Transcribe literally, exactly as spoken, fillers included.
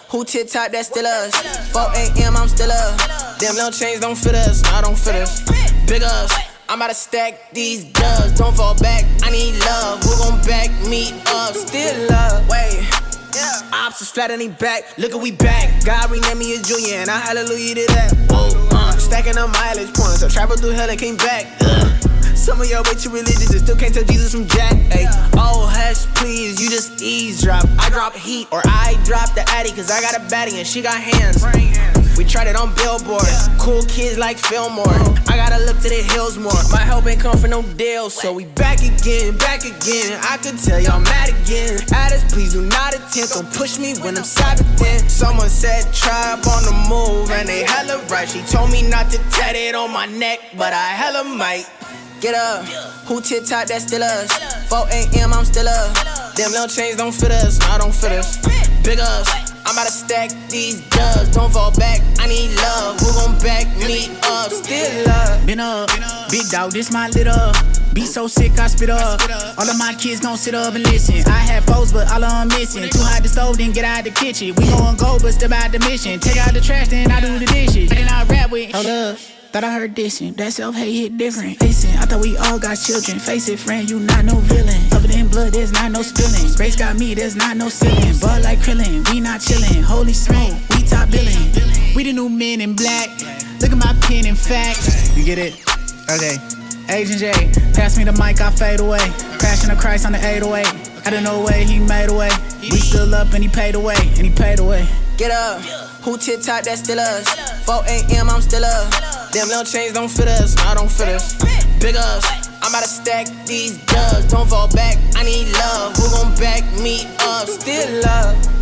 Who TikTok, that still us. four a.m. I'm still up. Them little chains don't fit us, nah, don't fit us. Big us, I'm about to stack these dubs. Don't fall back, I need love. Who gon' back me up? Still up, wait. Ops is flat on he back, look at we back. God renamed me a junior and I hallelujah to that. Whoa, uh, stacking up mileage points, I traveled through hell and came back. Ugh. Some of y'all way too religious and still can't tell Jesus from Jack. Ay, oh hush please, you just eavesdrop. I drop heat or I drop the addy, cause I got a baddie and she got hands. We tried it on Billboard, cool kids like Fillmore. I gotta look to the hills more, my help ain't come for no deal. So we back again, back again. I could tell y'all mad again. Addis, please do not attempt, don't push me when I'm Sabbathin'. Someone said tribe on the move and they hella right. She told me not to tat it on my neck, but I hella might. Get up, who TikTok, that still us. four a.m. I'm still up. Them little chains don't fit us, nah, don't fit us. Big us, I'm about to stack these dubs. Don't fall back, I need love. Who gon' back me up? Still up. Been up, big dog, this my lit up. Be so sick, I spit up. All of my kids gon' sit up and listen. I had foes, but all of them missing. Too hot to stove, then get out the kitchen. We gon' go, but step out the mission. Take out the trash, then I do the dishes. Then I rap with, hold up. Thought I heard dissing, that self-hate hit different. Listen, I thought we all got children. Face it, friend, you not no villain. Covered in blood, there's not no spilling. Grace got me, there's not no ceiling. Bud like Krillin, we not chillin'. Holy smoke, we top billing. We the new men in black. Look at my pen and fact. You get it? Okay. Agent J, pass me the mic, I fade away. Passion of Christ on the eight oh eight. Out of no way, he made a way. We still up and he paid away, and he paid away. Get up, who TikTok, that still us. four a.m. I'm still up. Them little chains don't fit us, nah, don't fit us. Big us, I'm about to stack these dubs. Don't fall back, I need love. Who gon' back me up? Still up.